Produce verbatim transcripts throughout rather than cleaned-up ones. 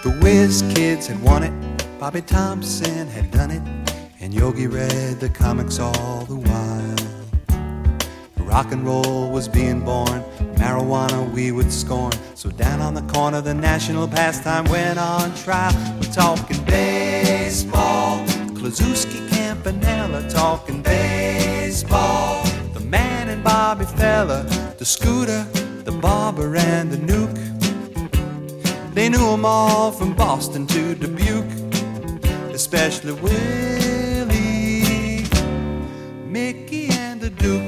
The Whiz Kids had won it, Bobby Thompson had done it, and Yogi read the comics all the while. Rock and roll was being born, marijuana we would scorn. So down on the corner the national pastime went on trial. We're talking baseball, Klazuski, Campanella, talking baseball. The Man and Bobby Fella, the Scooter, the Barber and the Nuke. They knew them all from Boston to Dubuque, especially Willie, Mickey and the Duke.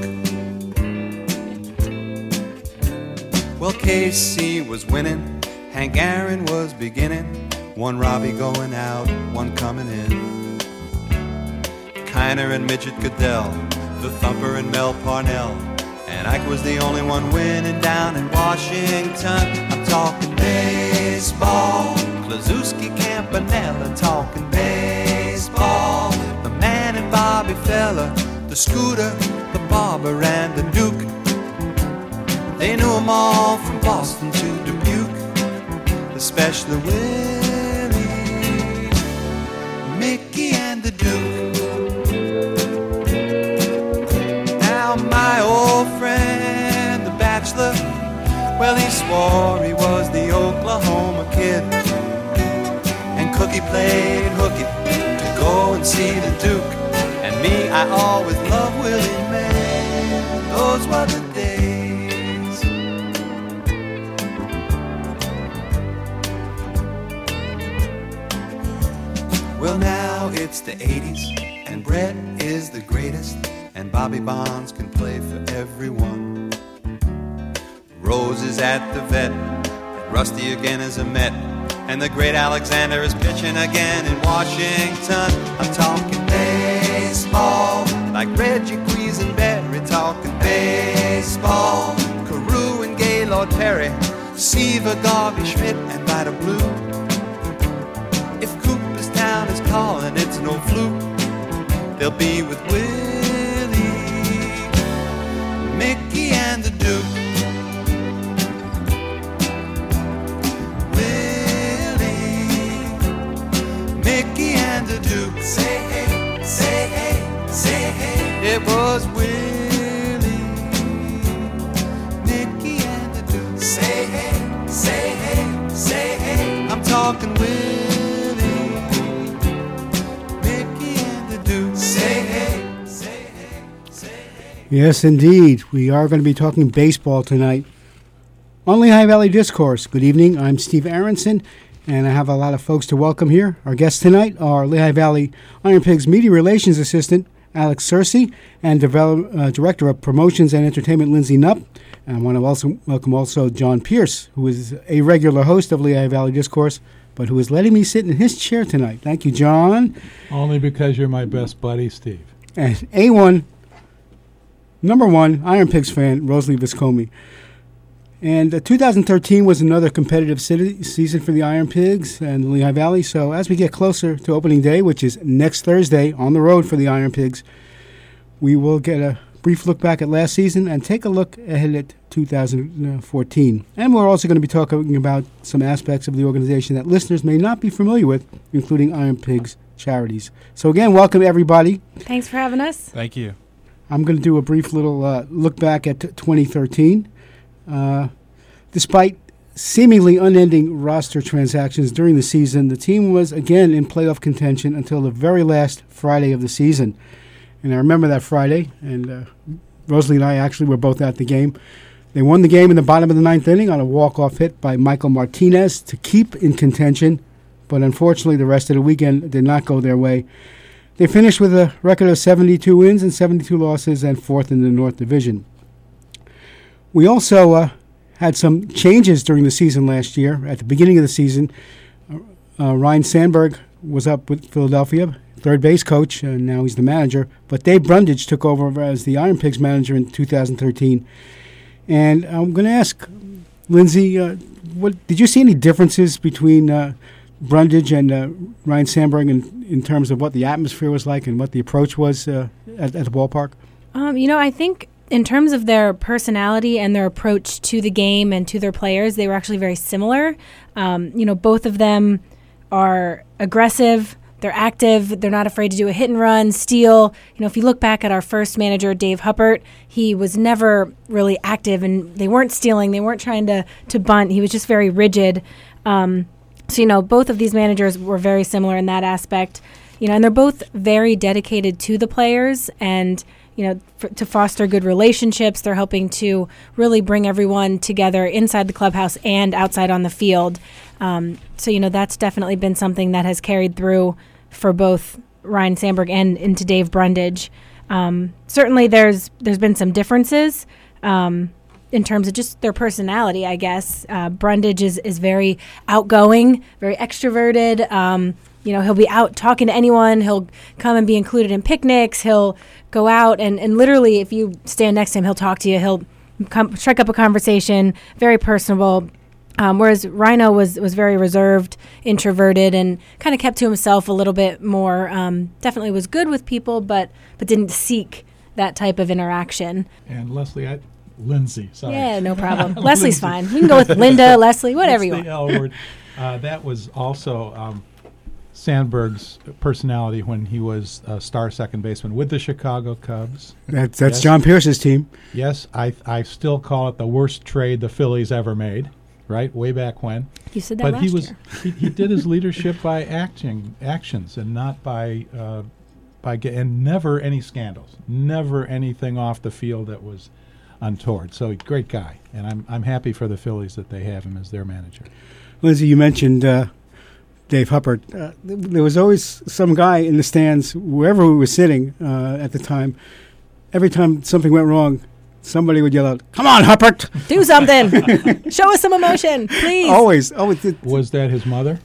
Well, K C was winning, Hank Aaron was beginning, one Robbie going out, one coming in. Kiner and Midget Goodell, the Thumper and Mel Parnell, and Ike was the only one winning down in Washington. I'm talking baseball, Klazuski, Campanella, talking baseball. The Man and Bobby Fella, the Scooter, the Barber and the Duke. They knew them all from Boston to Dubuque, especially Willie, Mickey and the Duke. Now my old friend, the bachelor, well, he swore he was the Oklahoma Kid, and Cookie played hooky to go and see the Duke. And me, I always loved Willie May. Those were the days. Well, now it's the eighties, and Brett is the greatest, and Bobby Bonds can play for everyone. Rose is at the vet, Rusty again is a Met, and the great Alexander is pitching again in Washington. I'm talking baseball, like Reggie Quisenberry, talking baseball. Carew and Gaylord Perry, Seaver, Garvey, Schmidt, and Vida Blue. If Cooperstown is calling, it's no fluke. They'll be with Willie, Mickey, and the Duke. Duke. Say hey, say hey, say hey. It was Willie, Mickey and the Duke. Say hey, say hey, say hey. I'm talking Willie, Mickey and the Duke. Say hey, say hey, say hey. Yes, indeed. We are going to be talking baseball tonight on Lehigh Valley Discourse. Good evening. I'm Steve Aronson, and I have a lot of folks to welcome here. Our guests tonight are Lehigh Valley Iron Pigs Media Relations Assistant Alex Searcy and develop, uh, Director of Promotions and Entertainment Lindsay Knupp. And I want to also welcome also John Pierce, who is a regular host of Lehigh Valley Discourse, but who is letting me sit in his chair tonight. Thank you, John. Only because you're my best buddy, Steve. And A one, number one, Iron Pigs fan, Rosalie Viscomi. And uh, two thousand thirteen was another competitive city, season for the Iron Pigs and the Lehigh Valley. So as we get closer to opening day, which is next Thursday on the road for the Iron Pigs, we will get a brief look back at last season and take a look ahead at two thousand fourteen. And we're also going to be talking about some aspects of the organization that listeners may not be familiar with, including Iron Pigs charities. So again, welcome everybody. Thanks for having us. Thank you. I'm going to do a brief little uh, look back at t- twenty thirteen. Uh, despite seemingly unending roster transactions during the season, the team was again in playoff contention until the very last Friday of the season. And I remember that Friday, and uh, Rosalie and I actually were both at the game. They won the game in the bottom of the ninth inning on a walk-off hit by Michael Martinez to keep in contention, but unfortunately the rest of the weekend did not go their way. They finished with a record of seventy-two wins and seventy-two losses and fourth in the North Division. We also uh, had some changes during the season last year. At the beginning of the season, uh, Ryan Sandberg was up with Philadelphia, third base coach, and now he's the manager. But Dave Brundage took over as the Iron Pigs manager in two thousand thirteen. And I'm going to ask Lindsay, uh, what did you see any differences between uh, Brundage and uh, Ryan Sandberg in, in terms of what the atmosphere was like and what the approach was uh, at, at the ballpark? Um, you know, I think in terms of their personality and their approach to the game and to their players, they were actually very similar. Um, you know, both of them are aggressive. They're active. They're not afraid to do a hit and run, steal. You know, if you look back at our first manager, Dave Huppert, he was never really active, and they weren't stealing. They weren't trying to, to bunt. He was just very rigid. Um, so, you know, both of these managers were very similar in that aspect. You know, and they're both very dedicated to the players and, you know, f- to foster good relationships. They're helping to really bring everyone together inside the clubhouse and outside on the field. Um, so, you know, that's definitely been something that has carried through for both Ryne Sandberg and into Dave Brundage. Um, certainly there's there's been some differences um, in terms of just their personality, I guess. Uh, Brundage is, is very outgoing, very extroverted. Um, you know, he'll be out talking to anyone. He'll come and be included in picnics. He'll go out and, and literally, if you stand next to him, he'll talk to you. He'll come, strike up a conversation, very personable. Um, whereas Rhino was, was very reserved, introverted, and kind of kept to himself a little bit more. Um, definitely was good with people, but but didn't seek that type of interaction. And Leslie, I, Lindsay, sorry. Yeah, no problem. Leslie's fine. You can go with Linda, Leslie, whatever you want. The L word. Uh, that was also um, Sandberg's personality when he was a star second baseman with the Chicago Cubs. That's that's Yes. John Pierce's team. Yes, I I still call it the worst trade the Phillies ever made. Right, way back when. You said that but last he was year. he, he did his leadership by acting actions and not by uh, by ge- and never any scandals, never anything off the field that was untoward. So great guy, and I'm I'm happy for the Phillies that they have him as their manager. Lindsay, you mentioned uh, Dave Huppert. Uh, th- there was always some guy in the stands, wherever we were sitting uh, at the time. Every time something went wrong, somebody would yell out, "Come on, Huppert!" Do something. Show us some emotion, please. Always, always. It, Was that his mother?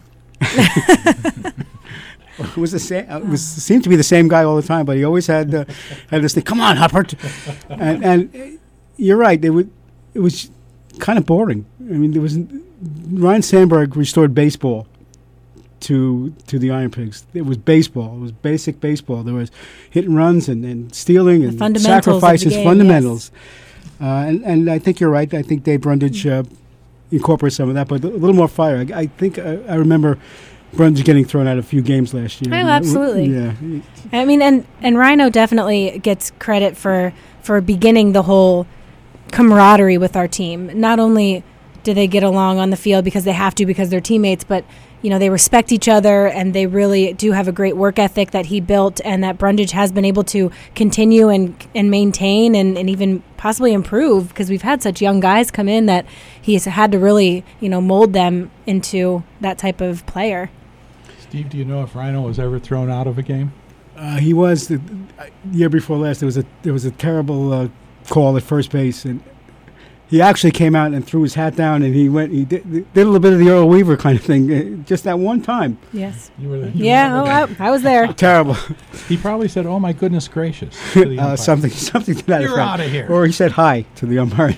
it was the same. It was seemed to be the same guy all the time, but he always had uh, had this thing. "Come on, Huppert!" and, and uh, you're right. It would. It was kind of boring. I mean, there was Ryne Sandberg restored baseball to to the Iron Pigs. It was baseball. It was basic baseball. There was hit and runs and, and stealing The and fundamentals of the sacrifices, game, fundamentals. Uh, and, and I think you're right. I think Dave Brundage uh, incorporates some of that, but a little more fire. I, I think uh, I remember Brundage getting thrown out a few games last year. Oh, absolutely. Yeah. I mean, and, and Rhino definitely gets credit for, for beginning the whole camaraderie with our team. Not only do they get along on the field because they have to because they're teammates, but you know, they respect each other, and they really do have a great work ethic that he built and that Brundage has been able to continue and and maintain and, and even possibly improve, because we've had such young guys come in that he's had to really, you know, mold them into that type of player. Steve, do you know if Rhino was ever thrown out of a game? Uh, he was the uh, year before last. There was a there was a terrible uh, call at first base, and he actually came out and threw his hat down, and he went. He did, did a little bit of the Earl Weaver kind of thing, uh, just that one time. Yes. You were the, you Yeah, remember oh, that? I, I was there. Terrible. He probably said, "Oh my goodness gracious!" to the uh, umpire. something something to that You're effect. outta here. Or he said hi to the umpire.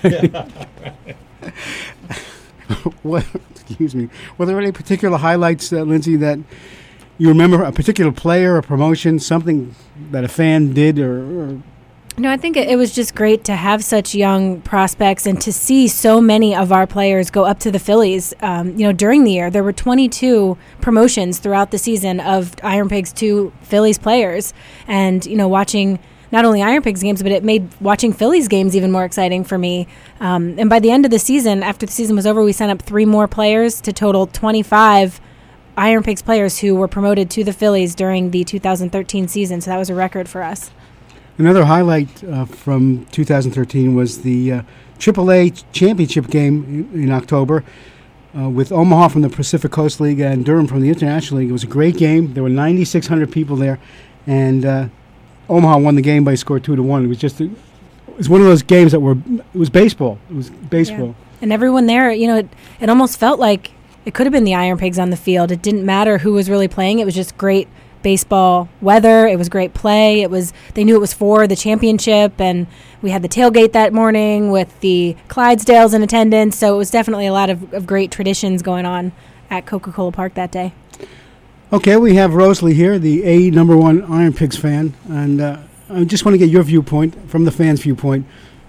What? Excuse me. Were there any particular highlights, uh, Lindsay, that you remember? A particular player, a promotion, something that a fan did, or? or No, I think it, it was just great to have such young prospects and to see so many of our players go up to the Phillies. Um, you know, during the year, there were twenty-two promotions throughout the season of Iron Pigs to Phillies players. And, you know, watching not only Iron Pigs games, but it made watching Phillies games even more exciting for me. Um, and by the end of the season, after the season was over, we sent up three more players to total twenty-five Iron Pigs players who were promoted to the Phillies during the two thousand thirteen season. So that was a record for us. Another highlight uh, from two thousand thirteen was the uh, triple A championship game in, in October uh, with Omaha from the Pacific Coast League and Durham from the International League. It was a great game. There were ninety-six hundred people there, and uh, Omaha won the game by a score two to one. It was just a, it was one of those games that were it was baseball. It was baseball. Yeah. And everyone there, you know, it, it almost felt like it could have been the Iron Pigs on the field. It didn't matter who was really playing. It was just great baseball weather. It was great play. It was they knew it was for the championship, and we had the tailgate that morning with the Clydesdales in attendance. So it was definitely a lot of, of great traditions going on at Coca-Cola Park that day. Okay, we have Rosalie here, the A number one Iron Pigs fan, and uh, I just want to get your viewpoint from the fans' viewpoint.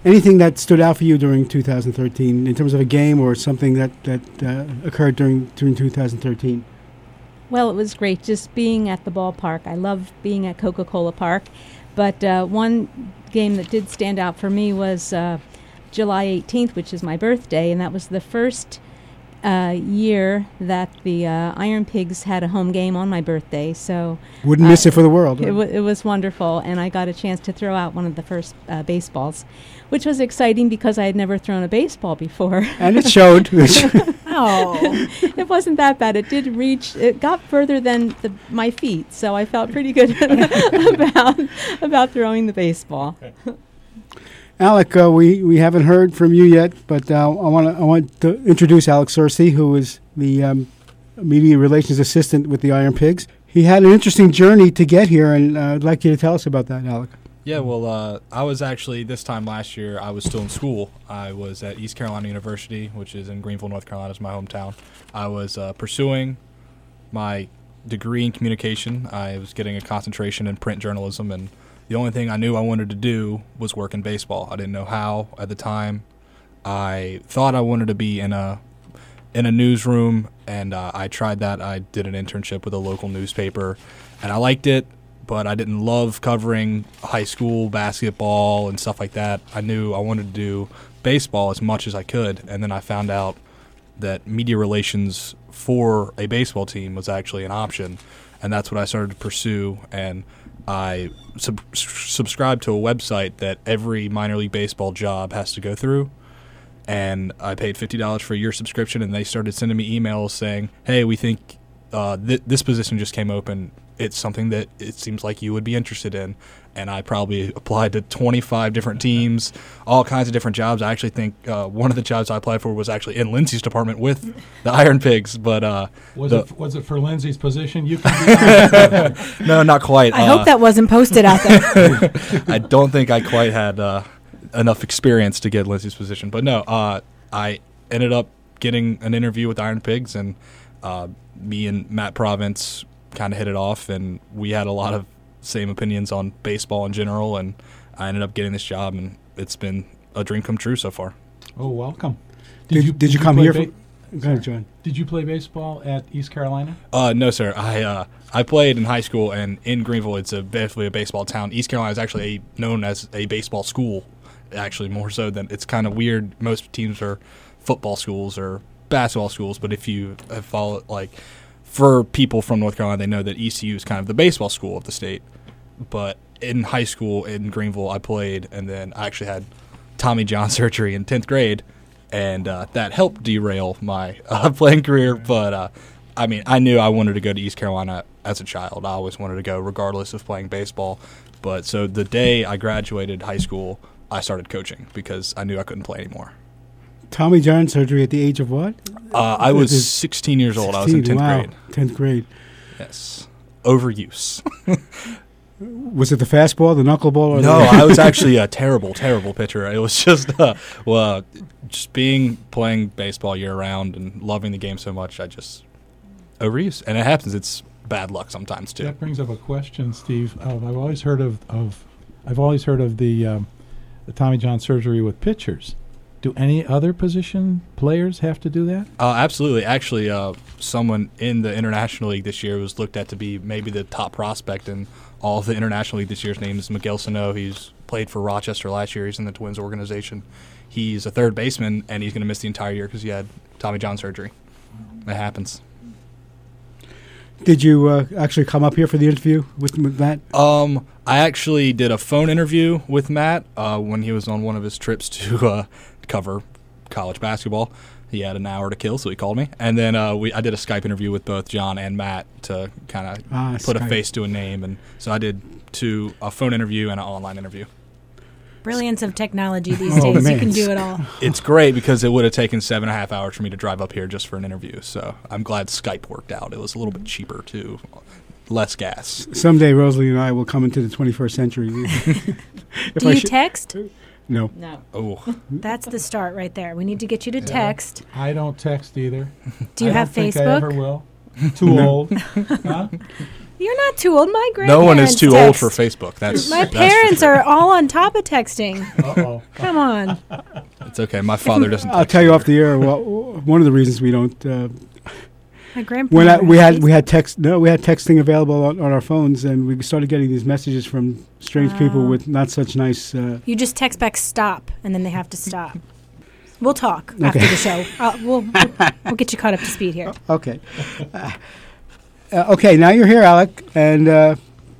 anything that stood out for you during two thousand thirteen in terms of a game or something that that uh, occurred during during two thousand thirteen? Well, it was great just being at the ballpark. I love being at Coca-Cola Park, but uh, one game that did stand out for me was uh, July eighteenth, which is my birthday, and that was the first uh, year that the uh, Iron Pigs had a home game on my birthday. So wouldn't uh, miss it for the world. It, w- it was wonderful, and I got a chance to throw out one of the first uh, baseballs, which was exciting because I had never thrown a baseball before. And it showed. Oh. It wasn't that bad. It did reach, it got further than the, my feet, so I felt pretty good about about throwing the baseball. Alec, uh, we, we haven't heard from you yet, but uh, I want I want to introduce Alex Searcy, who is the um, media relations assistant with the Iron Pigs. He had an interesting journey to get here, and uh, I'd like you to tell us about that, Alec. Yeah, well, uh, I was actually, this time last year, I was still in school. I was at East Carolina University, which is in Greenville, North Carolina, is my hometown. I was uh, pursuing my degree in communication. I was getting a concentration in print journalism, and the only thing I knew I wanted to do was work in baseball. I didn't know how at the time. I thought I wanted to be in a in a newsroom, and uh, I tried that. I did an internship with a local newspaper, and I liked it, but I didn't love covering high school basketball and stuff like that. I knew I wanted to do baseball as much as I could, and then I found out that media relations for a baseball team was actually an option, and that's what I started to pursue. And I sub- subscribed to a website that every minor league baseball job has to go through, and I paid fifty dollars for a year subscription, and they started sending me emails saying, hey, we think uh, th- this position just came open. It's something that it seems like you would be interested in. And I probably applied to twenty-five different teams, all kinds of different jobs. I actually think uh, one of the jobs I applied for was actually in Lindsay's department with the Iron Pigs. But uh, was the, it was it for Lindsay's position? You can be no, not quite. I uh, hope that wasn't posted out there. I don't think I quite had uh, enough experience to get Lindsay's position. But no, uh, I ended up getting an interview with Iron Pigs, and uh, me and Matt Province kind of hit it off, and we had a lot of same opinions on baseball in general, and I ended up getting this job, and it's been a dream come true so far. Oh, welcome. Did, you, did you come play here? ba- For, go ahead, John. Did you play baseball at East Carolina? Uh, no, sir. I uh, I played in high school, and in Greenville, it's a basically a baseball town. East Carolina is actually a, known as a baseball school, actually more so than it's kind of weird. Most teams are football schools or basketball schools, but if you have followed, like, for people from North Carolina, they know that E C U is kind of the baseball school of the state. But in high school in Greenville, I played, and then I actually had Tommy John surgery in tenth grade, and uh, that helped derail my uh, playing career. But, uh, I mean, I knew I wanted to go to East Carolina as a child. I always wanted to go regardless of playing baseball. But so the day I graduated high school, I started coaching because I knew I couldn't play anymore. Tommy John surgery at the age of what? Uh, I was sixteen years old. I was in tenth wow. grade. tenth grade. Yes. Overuse. Was it the fastball, the knuckleball? Or No, the I was actually a terrible, terrible pitcher. It was just, uh, well, just being playing baseball year round and loving the game so much, I just overuse, and it happens. It's bad luck sometimes too. That brings up a question, Steve. Uh, I've always heard of, of I've always heard of the um, the Tommy John surgery with pitchers. Do any other position players have to do that? Uh, absolutely. Actually, uh, someone in the International League this year was looked at to be maybe the top prospect in all of the International League this year. His name is Miguel Sano. He's played for Rochester last year. He's in the Twins organization. He's a third baseman, and he's going to miss the entire year because he had Tommy John surgery. It happens. Did you uh, actually come up here for the interview with, with Matt? Um, I actually did a phone interview with Matt uh, when he was on one of his trips to uh, cover college basketball. He had an hour to kill, so he called me. And then uh, we I did a Skype interview with both John and Matt to kind of ah, put Skype. a face to a name. And so I did two, a phone interview and an online interview. Brilliance of technology these Oh, days. man. You can do it all. It's great because it would have taken seven and a half hours for me to drive up here just for an interview. So I'm glad Skype worked out. It was a little bit cheaper, too. Less gas. Someday Rosalie and I will come into the twenty-first century. Do you text? No. No. Oh, That's the start right there. We need to get you to text. I don't text either. Do you I have don't think I Facebook? ever will. Too old. Huh? You You're not too old. My grandparents No one is too text. old for Facebook. That's My that's for parents sure. are all on top of texting. Uh-oh. Come on. It's okay. My father doesn't. I'll text tell you either. off the air. Well, one of the reasons we don't. Uh, My grandpa. when I, we had we had text. No, we had texting available on, on our phones, and we started getting these messages from strange people Wow. with not such nice. Uh, You just text back stop, and then they have to stop. We'll talk after Okay. the show. Uh, we'll, we'll we'll get you caught up to speed here. okay. Uh, uh, okay, now you're here, Alec, and uh,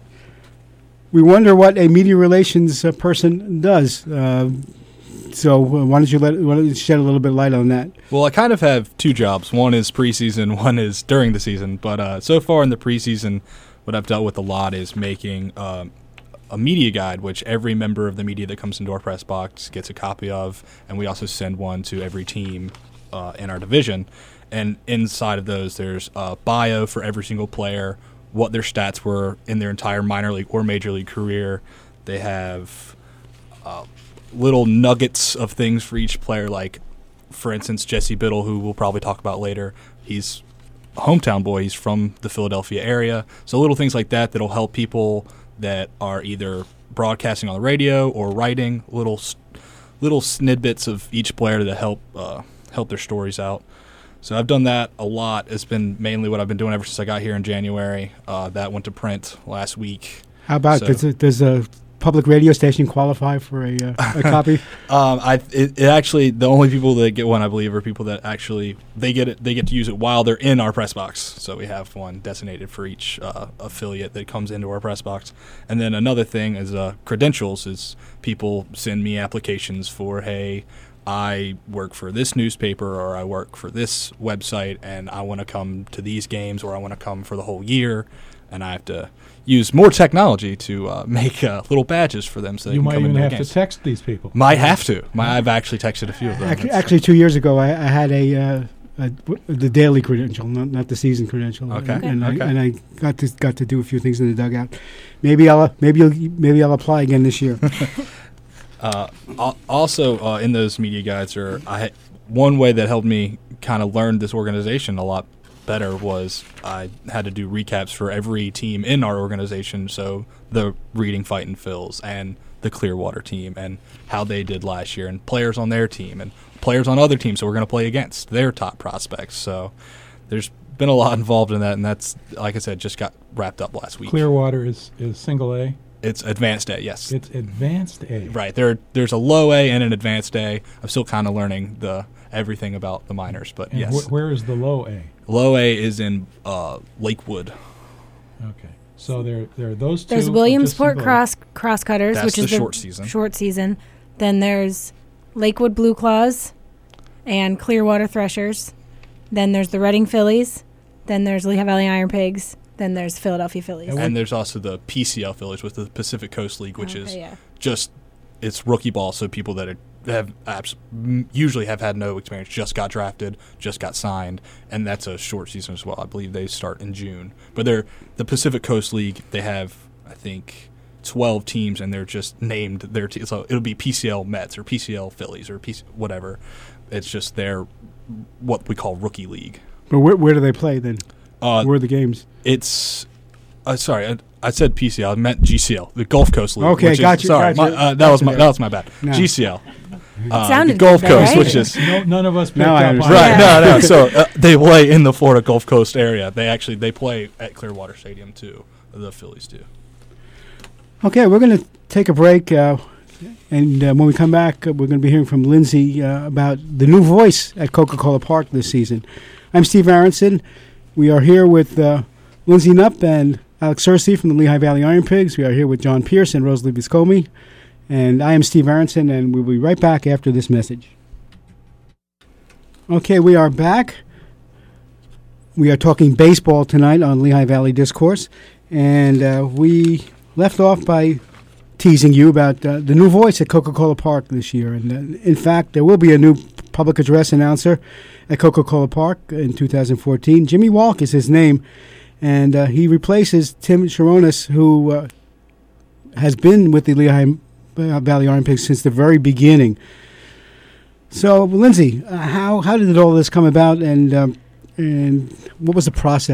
we wonder what a media relations uh, person does. Uh, so uh, why don't you let why don't you shed a little bit of light on that? Well, I kind of have two jobs. One is preseason, one is during the season. But uh, so far in the preseason, what I've dealt with a lot is making um, a media guide, which every member of the media that comes into our press box gets a copy of, and we also send one to every team uh, in our division. And inside of those, there's a bio for every single player, what their stats were in their entire minor league or major league career. They have uh, little nuggets of things for each player, like, for instance, Jesse Biddle, who we'll probably talk about later. He's a hometown boy. He's from the Philadelphia area. So little things like that that'll help people that are either broadcasting on the radio or writing, little little snippets of each player that help uh, help their stories out. So I've done that a lot. It's been mainly what I've been doing ever since I got here in January. Uh, that went to print last week. How about So- does, a, does a public radio station qualify for a, uh, a copy? Um, I it, it actually the only people that get one, I believe, are people that actually they get it. They get to use it while they're in our press box. So we have one designated for each uh, affiliate that comes into our press box. And then another thing is uh, credentials. Is people send me applications for, hey, I work for this newspaper or I work for this website, and I want to come to these games, or I want to come for the whole year, and I have to use more technology to uh, make uh, little badges for them so they You can might come even into have games. to text these people. Might have to. My, I've actually texted a few of them. Actually, It's- actually, two years ago, I, I had a, uh, a w- the daily credential, not not the season credential. Okay. And, and Okay. I and I got to got to do a few things in the dugout. Maybe I'll maybe I'll, maybe I'll apply again this year. Uh, al- also, uh, in those media guides, are I had, one way that helped me kind of learn this organization a lot better was I had to do recaps for every team in our organization. So the Reading Fightin' Phils and the Clearwater team and how they did last year, and players on their team and players on other teams that we're going to play against, their top prospects. So there's been a lot involved in that, and that's, like I said, just got wrapped up last week. Clearwater is, is single A. It's advanced A, yes. It's advanced A. Right. There, there's a low A and an advanced A. I'm still kind of learning the everything about the minors, but And yes. wh- where is the low A? Low A is in uh, Lakewood. Okay. So there, there are those two. There's or Williamsport just cross crosscutters, That's which the is short season. Short season. Then there's Lakewood Blue Claws and Clearwater Threshers. Then there's the Reading Phillies. Then there's Lehigh Valley Iron Pigs. Then there's Philadelphia Phillies. And And there's also the P C L Phillies with the Pacific Coast League, which Okay, is yeah. just it's rookie ball. So people that are, have abs- m- usually have had no experience just got drafted, just got signed, and that's a short season as well. I believe they start in June. But they're the Pacific Coast League. They have, I think, twelve teams, and they're just named their team. So it'll be P C L Mets or P C L Phillies or P C- whatever. It's just their what we call rookie league. But where, where do they play then? Uh, where are the games? It's uh, sorry, I, I said P C L. I meant G C L, the Gulf Coast League. Okay, which gotcha, Is, sorry, gotcha. my, uh, that was my Gotcha. that was my bad. No. G C L. Uh, sounded the Gulf good, Coast, right? which is No, none of us picked Now I up on understand. right. that. No, no. So uh, they play in the Florida Gulf Coast area. They actually they play at Clearwater Stadium too. The Phillies do. Okay, we're going to take a break, uh, and uh, when we come back, uh, we're going to be hearing from Lindsay uh, about the new voice at Coca-Cola Park this season. I'm Steve Aronson. We are here with uh, Lindsay Knupp and Alex Searcy from the Lehigh Valley Iron Pigs. We are here with John Pierce and Rosalie Viscomi. And I am Steve Aronson, and we'll be right back after this message. Okay, we are back. We are talking baseball tonight on Lehigh Valley Discourse. And uh, we left off by teasing you about uh, the new voice at Coca-Cola Park this year. And uh, in fact, there will be a new public address announcer at Coca-Cola Park in two thousand fourteen. Jimmy Walk is his name, and uh, he replaces Tim Sharonis, who uh, has been with the Lehigh Valley Iron Pigs since the very beginning. So, Lindsay, uh, how how did all this come about, and um, and what was the process?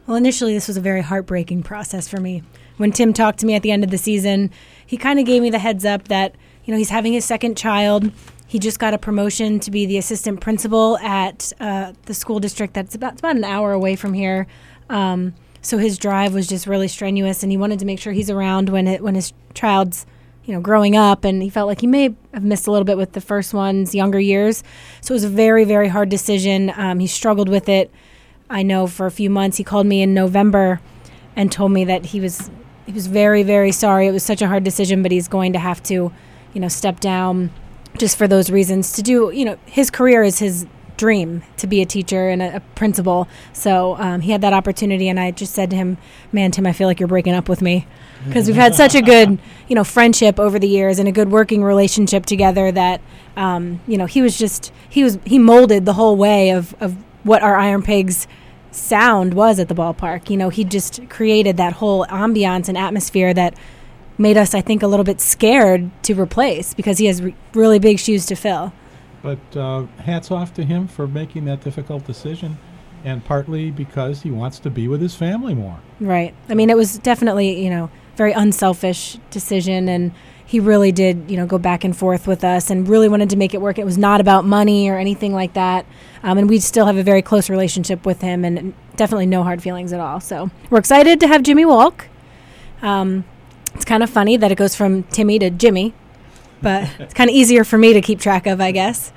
Well, initially, this was a very heartbreaking process for me. When Tim talked to me at the end of the season, he kind of gave me the heads up that, you know, he's having his second child. He just got a promotion to be the assistant principal at uh, the school district that's about, it's about an hour away from here. Um, so his drive was just really strenuous, and he wanted to make sure he's around when it, when his child's, you know, growing up, and he felt like he may have missed a little bit with the first one's younger years. So it was a very, very hard decision. Um, he struggled with it. I know for a few months. He called me in November and told me that he was he was very, very sorry. It was such a hard decision, but he's going to have to, you know, step down just for those reasons to do, you know, his career is his dream to be a teacher and a, a principal. So um, he had that opportunity, and I just said to him, man, Tim, I feel like you're breaking up with me, because we've had such a good, you know, friendship over the years and a good working relationship together that, um, you know, he was just, he was, he molded the whole way of, of what our Iron Pigs sound was at the ballpark. You know, he just created that whole ambiance and atmosphere that made us, I think, a little bit scared to replace, because he has re- really big shoes to fill. But uh, hats off to him for making that difficult decision, and partly because he wants to be with his family more. Right. I mean, it was definitely, you know, very unselfish decision, and he really did, you know, go back and forth with us and really wanted to make it work. It was not about money or anything like that. Um, and we still have a very close relationship with him, and definitely no hard feelings at all. So we're excited to have Jimmy Walk. Um, it's kind of funny that it goes from Timmy to Jimmy, but it's kind of easier for me to keep track of, I guess.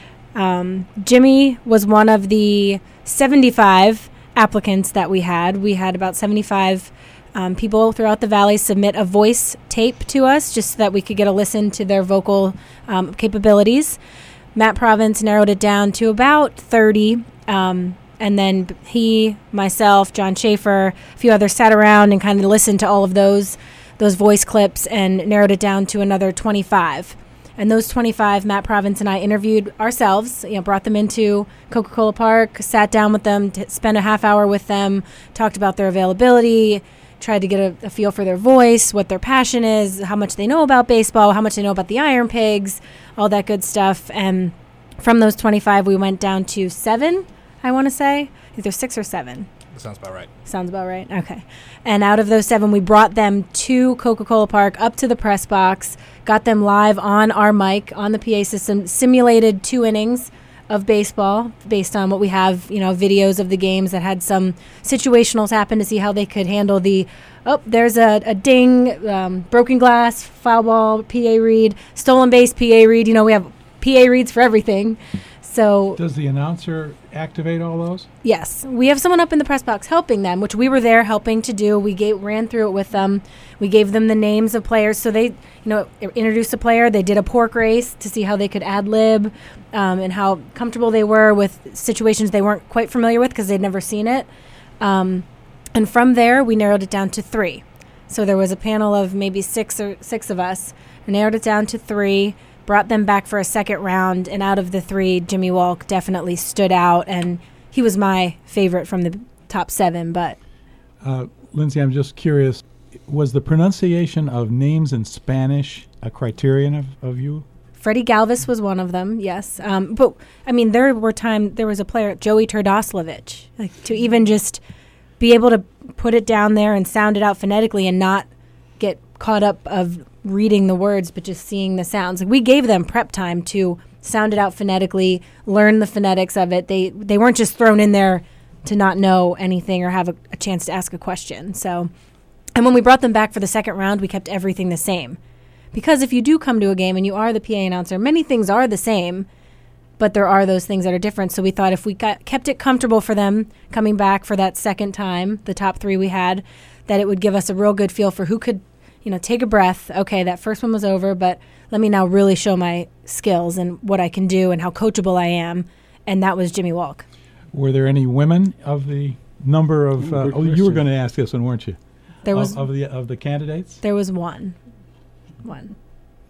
Um, Jimmy was one of the seventy-five applicants that we had. We had about seventy-five um, people throughout the Valley submit a voice tape to us just so that we could get a listen to their vocal um, capabilities. Matt Province narrowed it down to about thirty, um, and then he, myself, John Schaefer, a few others sat around and kind of listened to all of those those voice clips and narrowed it down to another twenty-five. And those twenty-five, Matt Province and I interviewed ourselves, you know, brought them into Coca-Cola Park, sat down with them, t- spent a half hour with them, talked about their availability, tried to get a, a feel for their voice, what their passion is, how much they know about baseball, how much they know about the Iron Pigs, all that good stuff. And from those twenty-five, we went down to seven, I want to say, either six or seven. That sounds about right. Sounds about right. Okay. And out of those seven, we brought them to Coca-Cola Park, up to the press box, got them live on our mic, on the P A system, simulated two innings of baseball based on what we have, you know, videos of the games that had some situationals happen to see how they could handle the, oh, there's a, a ding, um, broken glass, foul ball, P A read, stolen base, P A read. You know, we have P A reads for everything. So does the announcer activate all those? Yes. We have someone up in the press box helping them, which we were there helping to do. We gave, ran through it with them. We gave them the names of players. So they, you know, introduced a player. They did a pork race to see how they could ad-lib um, and how comfortable they were with situations they weren't quite familiar with because they'd never seen it. Um, and from there, we narrowed it down to three. So there was a panel of maybe six or six of us. We narrowed it down to three. Brought them back for a second round, and out of the three, Jimmy Walk definitely stood out, and he was my favorite from the top seven. But uh, Lindsay, I'm just curious, was the pronunciation of names in Spanish a criterion of, of you? Freddie Galvis was one of them, yes. Um, but, I mean, there were time there was a player, Joey Turdoslavich, like, to even just be able to put it down there and sound it out phonetically and not get caught up of reading the words, but just seeing the sounds. Like, we gave them prep time to sound it out phonetically, learn the phonetics of it. They they weren't just thrown in there to not know anything or have a, a chance to ask a question. So, and when we brought them back for the second round, we kept everything the same. Because if you do come to a game and you are the P A announcer, many things are the same, but there are those things that are different. So we thought if we got, kept it comfortable for them coming back for that second time, the top three we had, that it would give us a real good feel for who could, you know, take a breath. Okay, that first one was over, but let me now really show my skills and what I can do and how coachable I am. And that was Jimmy Walk. Were there any women of the number of? Uh, oh, you were going to ask this one, weren't you? There was of, of the of the candidates. There was one, one.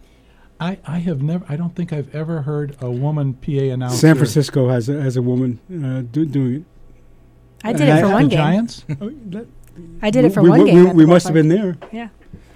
I, I have never. I don't think I've ever heard a woman P A announcer. San Francisco has a, has a woman uh, do, doing it. I did it for I, one the game. Giants. Oh, that, I did it for we, one we, game. We, we must have been there. Yeah.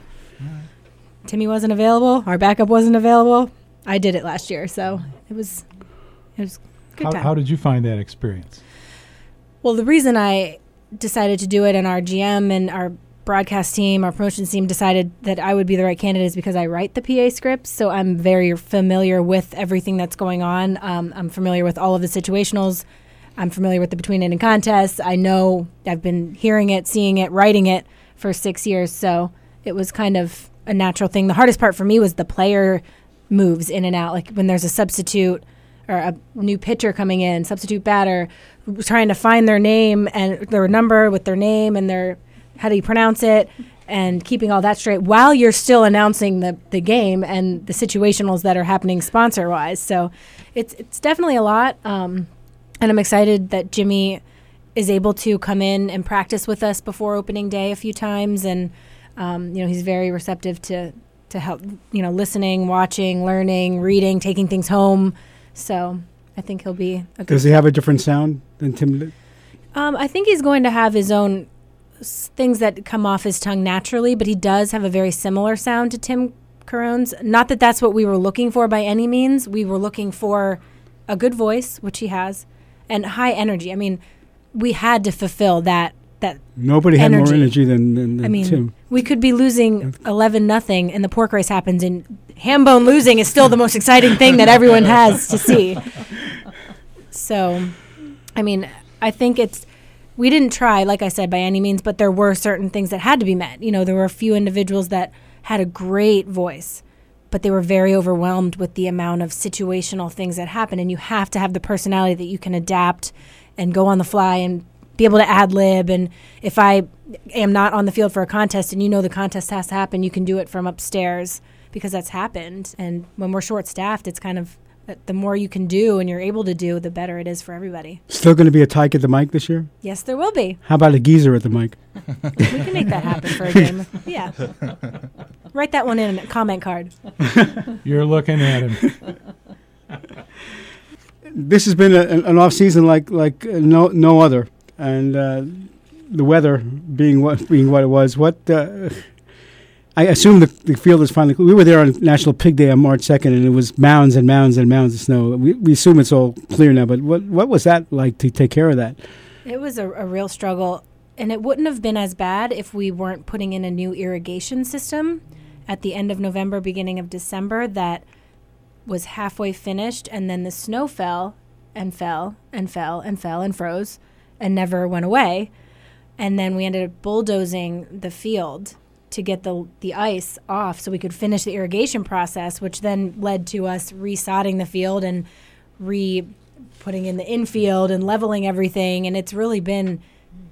Timmy wasn't available. Our backup wasn't available. I did it last year, so it was it was a good How, time. how did you find that experience? Well, the reason I decided to do it, and our G M and our broadcast team, our promotions team decided that I would be the right candidate is because I write the P A scripts. So I'm very familiar with everything that's going on. Um, I'm familiar with all of the situationals. I'm familiar with the between inning contests. I know I've been hearing it, seeing it, writing it for six years. So it was kind of a natural thing. The hardest part for me was the player moves in and out. Like when there's a substitute or a new pitcher coming in, substitute batter, trying to find their name and their number with their name and their, how do you pronounce it, and keeping all that straight while you're still announcing the, the game and the situationals that are happening sponsor-wise. So it's it's definitely a lot. Um, and I'm excited that Jimmy is able to come in and practice with us before opening day a few times. And, um, you know, he's very receptive to, to help, you know, listening, watching, learning, reading, taking things home. So I think he'll be a good Does he have a different sound than Tim? did? Um, I think he's going to have his own s- things that come off his tongue naturally, but he does have a very similar sound to Tim Carone's. Not that that's what we were looking for by any means. We were looking for a good voice, which he has, and high energy. I mean, we had to fulfill that. That Nobody had more energy. energy than, than, than I mean, Tim. we could be losing eleven nothing, and the pork race happens, and Hambone losing is still the most exciting thing that everyone has to see. So, I mean, I think it's, we didn't try, like I said, by any means, but there were certain things that had to be met. You know, there were a few individuals that had a great voice, but they were very overwhelmed with the amount of situational things that happen, and you have to have the personality that you can adapt and go on the fly and be able to ad lib. And if I am not on the field for a contest and you know the contest has to happen, you can do it from upstairs because that's happened. And when we're short staffed, it's kind of uh, the more you can do and you're able to do, the better it is for everybody. Still going to be a tyke at the mic this year? Yes, there will be. How about a geezer at the mic? We can make that happen for a game. Yeah. Write that one in a comment card. You're looking at him. This has been a, an off season like like uh, no no other, and uh, the weather being what being what it was. What uh, I assume the, the field is finally. We were there on National Pig Day on March second, and it was mounds and mounds and mounds of snow. We, we assume it's all clear now, but what what was that like to take care of that? It was a, a real struggle, and it wouldn't have been as bad if we weren't putting in a new irrigation system at the end of November, beginning of December, that was halfway finished, and then the snow fell and fell and fell and fell and froze and never went away. And then we ended up bulldozing the field to get the the ice off so we could finish the irrigation process, which then led to us resodding the field and re putting in the infield and leveling everything. And it's really been,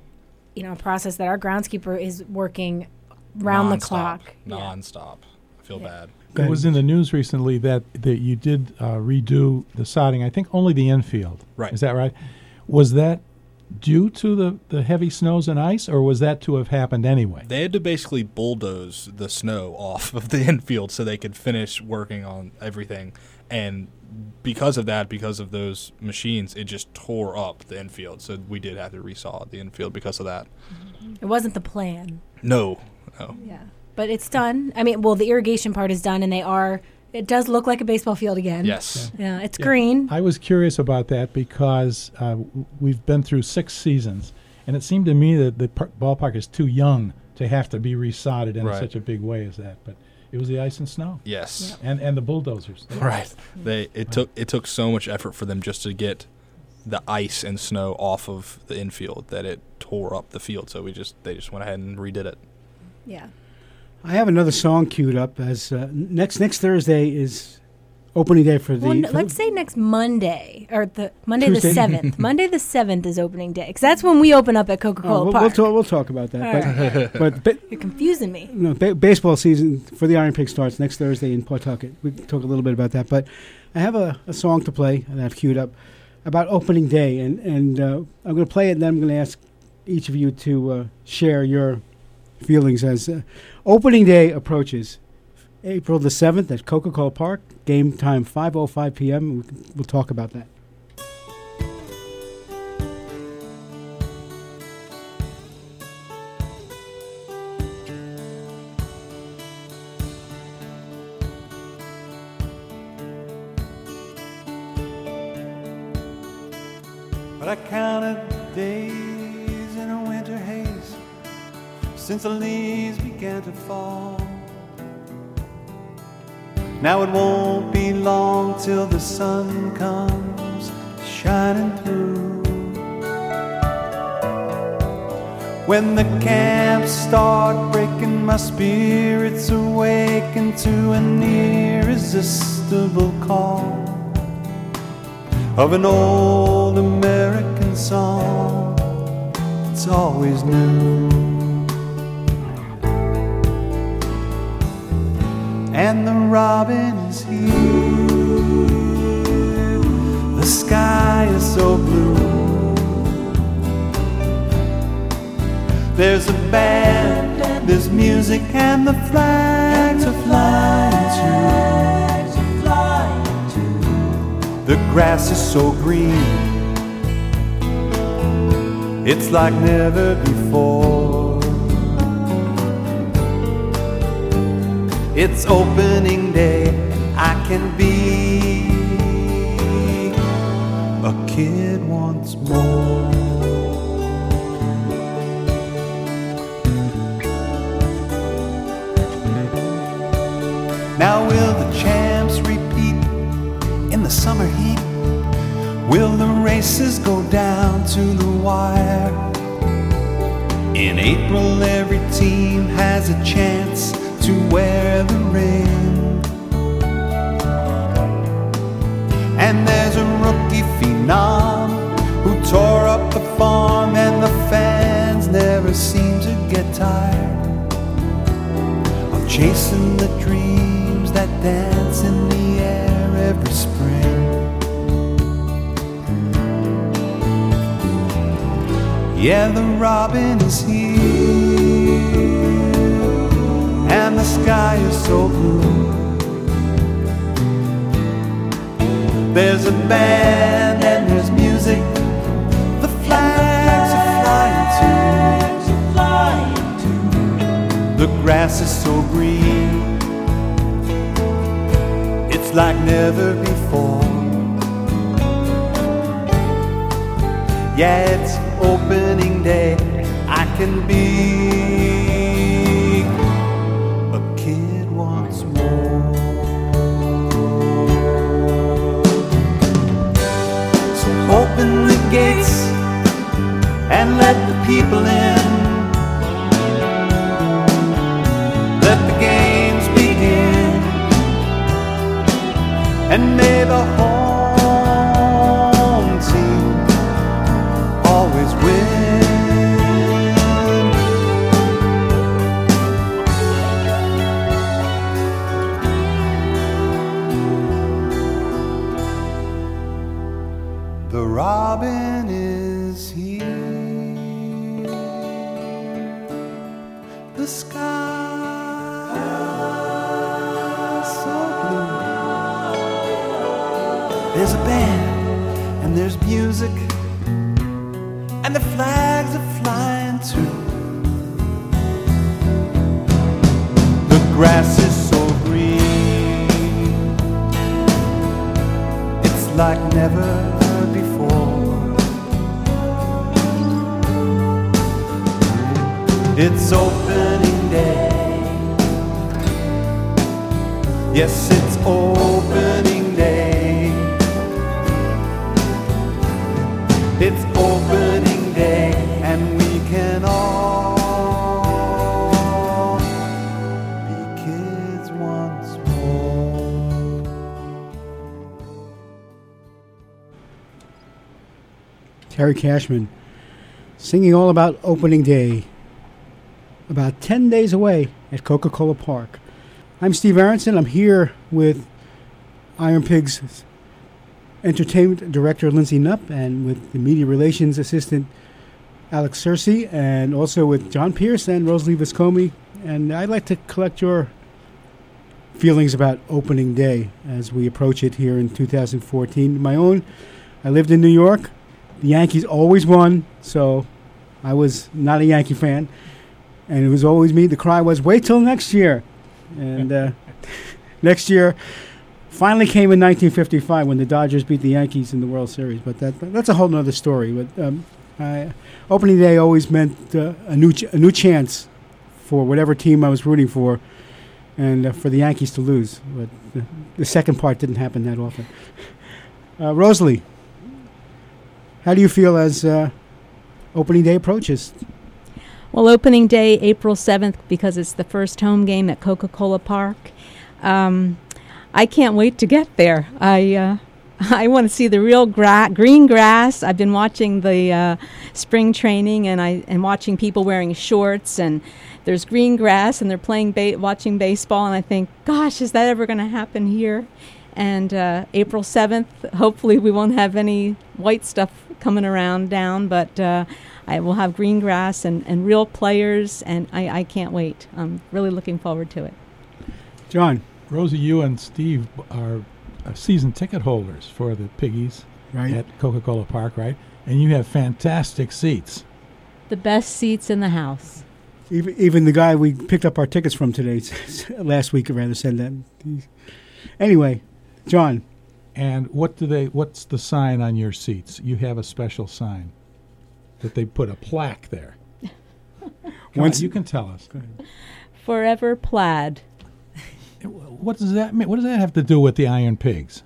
you know, a process that our groundskeeper is working round Non-stop, the clock. Non-stop. I feel Yeah. bad. Go It ahead. was in the news recently that, that you did uh, redo the sodding, I think only the infield. Right. Is that right? Was that due to the, the heavy snows and ice, or was that to have happened anyway? They had to basically bulldoze the snow off of the infield so they could finish working on everything. And because of that, because of those machines, it just tore up the infield. So we did have to resod the infield because of that. It wasn't the plan. No. No. Yeah. But it's done. I mean, well, the irrigation part is done, and they are, it does look like a baseball field again. Yes. Yeah, it's Yeah. green. I was curious about that because uh, w- we've been through six seasons, and it seemed to me that the par- ballpark is too young to have to be resodded in Right. such a big way as that. But it was the ice and snow, Yes. and and the bulldozers. Right. They it took it took so much effort for them just to get the ice and snow off of the infield that it tore up the field. So we just they just went ahead and redid it. Yeah. I have another song queued up as uh, next next Thursday is opening day for the. Well, n- for let's the- say next Monday, or the Monday Tuesday. the seventh. Monday the seventh is opening day, because that's when we open up at Coca-Cola Oh, we'll, we'll, Park. talk, we'll talk about that. All But, but ba- You're confusing me. no, ba- baseball season for the Iron Pig starts next Thursday in Pawtucket. We can talk a little bit about that. But I have a, a song to play that I've queued up about opening day, and and uh, I'm going to play it, and then I'm going to ask each of you to uh, share your feelings as uh, opening day approaches. April the seventh at Coca-Cola Park. Game time five oh five p.m. We can, we'll talk about that. But I counted days in a winter since the leaves began to fall. Now it won't be long till the sun comes shining through. When the camps start breaking, my spirits awaken to an irresistible call of an old American song. It's always new. And the robin is here. The sky is so blue. There's a band, there's music, and the flags are flying too. The grass is so green, it's like never before. It's opening day, I can be a kid once more. Now will the champs repeat in the summer heat? Will the races go down to the wire? In April every team has a chance to wear the ring. And there's a rookie phenom who tore up the farm, and the fans never seem to get tired of chasing the dreams that dance in the air every spring. Yeah, the robin is here, and the sky is so blue. There's a band and there's music, the flags are flying too. The grass is so green, it's like never before. Yeah, it's opening day, I can be a kid once more. So open the gates and let the people in. Let the games begin, and may the home team always win. The robin is here. The sky is so blue. There's a band and there's music, and the flags are flying too. The grass is so green, it's like never before. It's opening day. Yes, it's opening day. It's opening day, and we can all be kids once more. Terry Cashman singing all about opening day, about ten days away at Coca-Cola Park. I'm Steve Aronson. I'm here with Iron Pigs Entertainment Director Lindsay Knupp, and with the Media Relations Assistant Alex Searcy, and also with John Pierce and Rosalie Viscomi. And I'd like to collect your feelings about opening day as we approach it here in two thousand fourteen. My own, I lived in New York. The Yankees always won, so I was not a Yankee fan. And it was always me. The cry was, wait till next year. And uh, next year finally came in nineteen fifty-five when the Dodgers beat the Yankees in the World Series. But that that's a whole other story. But um, I, opening day always meant uh, a new ch- a new chance for whatever team I was rooting for, and uh, for the Yankees to lose. But the, the second part didn't happen that often. Uh, Rosalie, how do you feel as uh, opening day approaches? Well, opening day, April seventh, because it's the first home game at Coca-Cola Park. Um, I can't wait to get there. I uh, I want to see the real gra- green grass. I've been watching the uh, spring training and I and watching people wearing shorts, and there's green grass and they're playing ba- watching baseball, and I think, gosh, is that ever going to happen here? And uh, April seventh, hopefully we won't have any white stuff coming around down, but uh, I will have green grass and, and real players, and I, I can't wait. I'm really looking forward to it. John. Rosie, you and Steve are uh, season ticket holders for the Piggies Right. at Coca-Cola Park, right? And you have fantastic seats. The best seats in the house. Even, even the guy we picked up our tickets from today, last week, rather, said that. Anyway, John. And what do they? What's the sign on your seats? You have a special sign that they put a plaque there. Once on, you can tell us. Forever Plaid. What does that mean? What does that have to do with the Iron Pigs?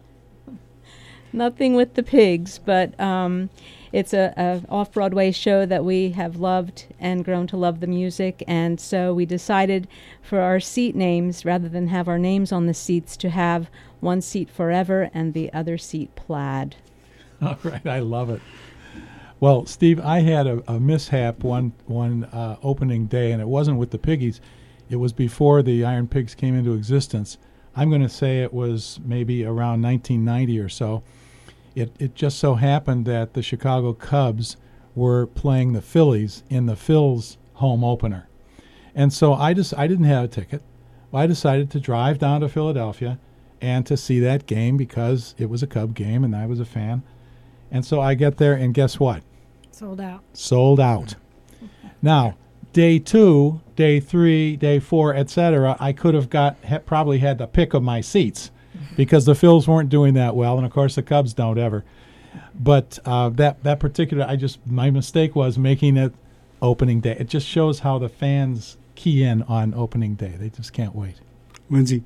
Nothing with the pigs, but um, it's a, a off-Broadway show that we have loved and grown to love the music, and so we decided for our seat names, rather than have our names on the seats, to have one seat Forever and the other seat Plaid. All right, I love it. Well, Steve, I had a, a mishap one one uh, opening day, and it wasn't with the Piggies. It was before the Iron Pigs came into existence. I'm going to say it was maybe around nineteen ninety or so. It it just so happened that the Chicago Cubs were playing the Phillies in the Phils home opener. And so I just I didn't have a ticket. I decided to drive down to Philadelphia and to see that game because it was a Cub game and I was a fan. And so I get there, and guess what? Sold out. Sold out. Now, day two, day three, day four, et cetera, I could have got ha- probably had the pick of my seats because the Phils weren't doing that well, and of course the Cubs don't ever. But uh, that that particular, I just my mistake was making it opening day. It just shows how the fans key in on opening day. They just can't wait. Lindsay.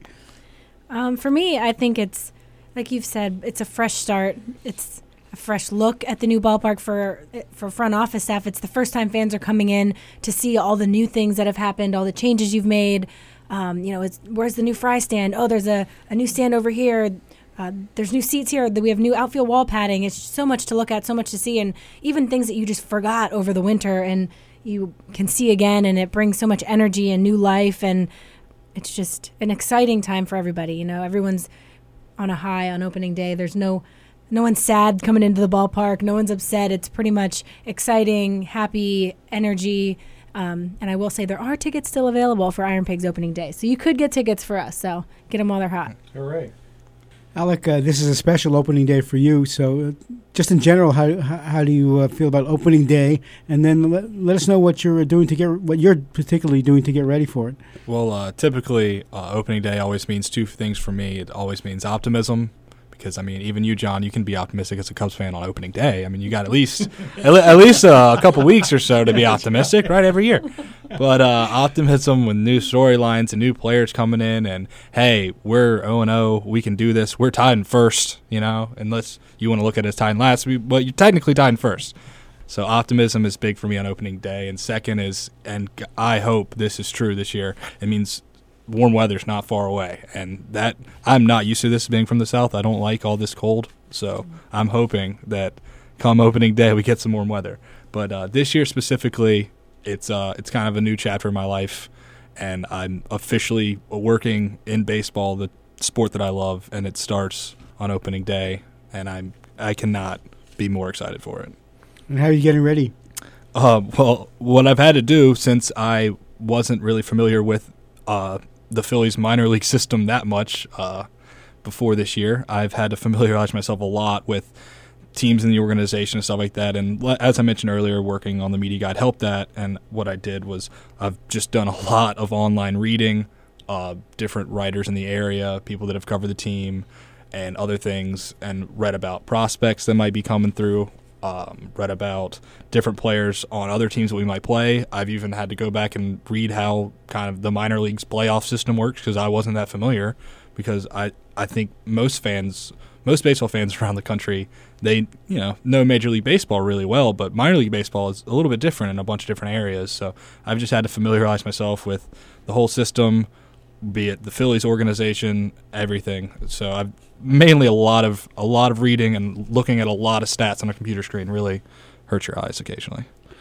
Um, for me, I think it's like you've said. It's a fresh start. It's a fresh look at the new ballpark for for front office staff. It's the first time fans are coming in to see all the new things that have happened, all the changes you've made. Um, you know, it's, where's the new fry stand? Oh, there's a, a new stand over here. Uh, there's new seats here. We have new outfield wall padding. It's so much to look at, so much to see, and even things that you just forgot over the winter and you can see again, and it brings so much energy and new life, and it's just an exciting time for everybody. You know, everyone's on a high on opening day. There's no no one's sad coming into the ballpark. No one's upset. It's pretty much exciting, happy energy. Um, and I will say there are tickets still available for Iron Pigs opening day. So you could get tickets for us. So get them while they're hot. Hooray. Alec, uh, this is a special opening day for you. So uh, just in general, how how, how do you uh, feel about opening day? And then let, let us know what you're doing to get what you're particularly doing to get ready for it. Well, uh, typically uh, opening day always means two things for me. It always means optimism. Because, I mean, even you, John, you can be optimistic as a Cubs fan on opening day. I mean, you got at least at, le- at least uh, a couple weeks or so to be optimistic, right, every year. But uh, optimism with new storylines and new players coming in and, hey, we're oh and oh, we can do this. We're tied in first, you know, unless you want to look at it as tied in last. But you're technically tied in first. So optimism is big for me on opening day. And second is, and I hope this is true this year, it means warm weather's not far away, and that I'm not used to this being from the South. I don't like all this cold, so I'm hoping that come opening day we get some warm weather. But uh, this year specifically, it's uh, it's kind of a new chapter in my life, and I'm officially working in baseball, the sport that I love, and it starts on opening day, and I'm I cannot be more excited for it. And how are you getting ready? Uh, well, what I've had to do since I wasn't really familiar with uh, the Phillies minor league system that much uh, before this year, I've had to familiarize myself a lot with teams in the organization and stuff like that. And as I mentioned earlier, working on the media guide helped that. And what I did was I've just done a lot of online reading, uh, different writers in the area, people that have covered the team and other things, and read about prospects that might be coming through um, read about different players on other teams that we might play. I've even had to go back and read how kind of the minor leagues playoff system works because I wasn't that familiar. Because I, I think most fans, most baseball fans around the country, they you know know Major League Baseball really well, but minor league baseball is a little bit different in a bunch of different areas. So I've just had to familiarize myself with the whole system, be it the Phillies organization, everything. So I've mainly a lot of a lot of reading and looking at a lot of stats on a computer screen really hurts your eyes occasionally.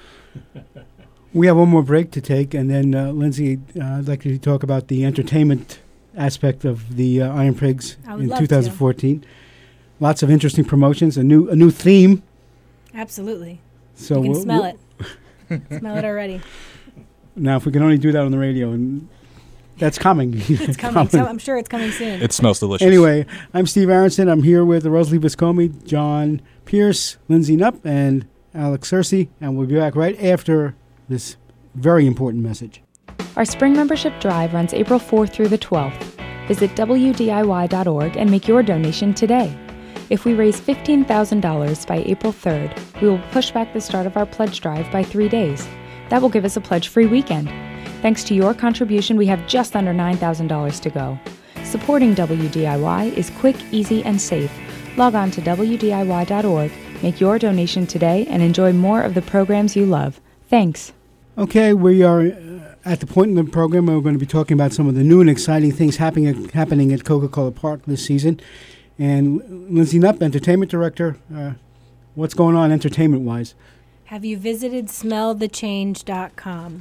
We have one more break to take, and then uh, Lindsay, uh, I'd like to talk about the entertainment aspect of the uh, Iron Pigs I would in love two thousand fourteen. To. Lots of interesting promotions, a new a new theme. Absolutely. So you can we'll, smell we'll it. Smell it already. Now, if we can only do that on the radio, and that's coming. It's coming. So I'm sure it's coming soon. It smells delicious. Anyway, I'm Steve Aronson. I'm here with Rosalie Viscomi, John Pierce, Lindsay Knupp, and Alex Searcy, and we'll be back right after this very important message. Our spring membership drive runs April fourth through the twelfth. Visit W D I Y dot org and make your donation today. If we raise fifteen thousand dollars by April third, we will push back the start of our pledge drive by three days. That will give us a pledge-free weekend. Thanks to your contribution, we have just under nine thousand dollars to go. Supporting W D I Y is quick, easy, and safe. Log on to W D I Y dot org, make your donation today, and enjoy more of the programs you love. Thanks. Okay, we are uh, at the point in the program where we're going to be talking about some of the new and exciting things happening at, happening at Coca-Cola Park this season. And Lindsay Knupp, Entertainment Director, uh, what's going on entertainment-wise? Have you visited smell the change dot com?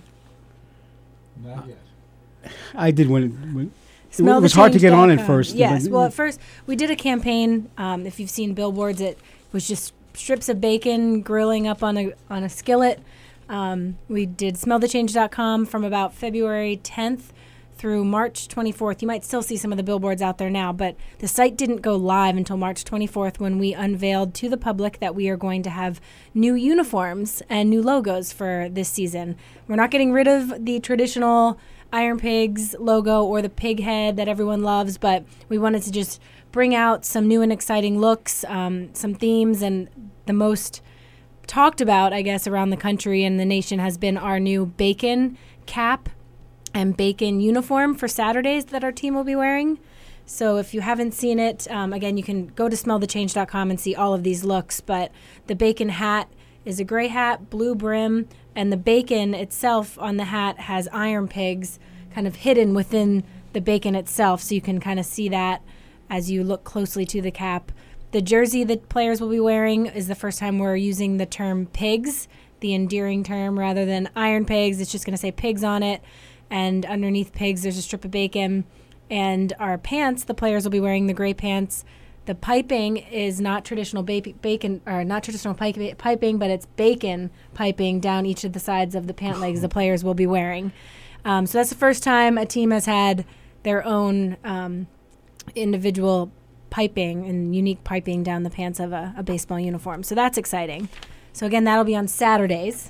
Not yet. I did when it, when Smell it was the hard to get on change at dot com. first. Yes, but- well, at first we did a campaign. Um, if you've seen billboards, it was just strips of bacon grilling up on a on a skillet. Um, we did smell the change dot com from about February tenth through March twenty-fourth. You might still see some of the billboards out there now, but the site didn't go live until March twenty-fourth when we unveiled to the public that we are going to have new uniforms and new logos for this season. We're not getting rid of the traditional Iron Pigs logo or the pig head that everyone loves, but we wanted to just bring out some new and exciting looks, um, some themes, and the most talked about, I guess, around the country and the nation has been our new bacon cap and bacon uniform for Saturdays that our team will be wearing. So if you haven't seen it, um, again, you can go to smell the change dot com and see all of these looks. But the bacon hat is a gray hat, blue brim, and the bacon itself on the hat has Iron Pigs kind of hidden within the bacon itself. So you can kind of see that as you look closely to the cap. The jersey that players will be wearing is the first time we're using the term pigs, the endearing term, rather than Iron Pigs. It's just going to say pigs on it. And underneath pigs, there's a strip of bacon. And our pants, the players will be wearing the gray pants. The piping is not traditional ba- bacon, or not traditional pipe- piping, but it's bacon piping down each of the sides of the pant legs the players will be wearing. Um, so that's the first time a team has had their own um, individual piping and unique piping down the pants of a, a baseball uniform. So that's exciting. So again, that'll be on Saturdays.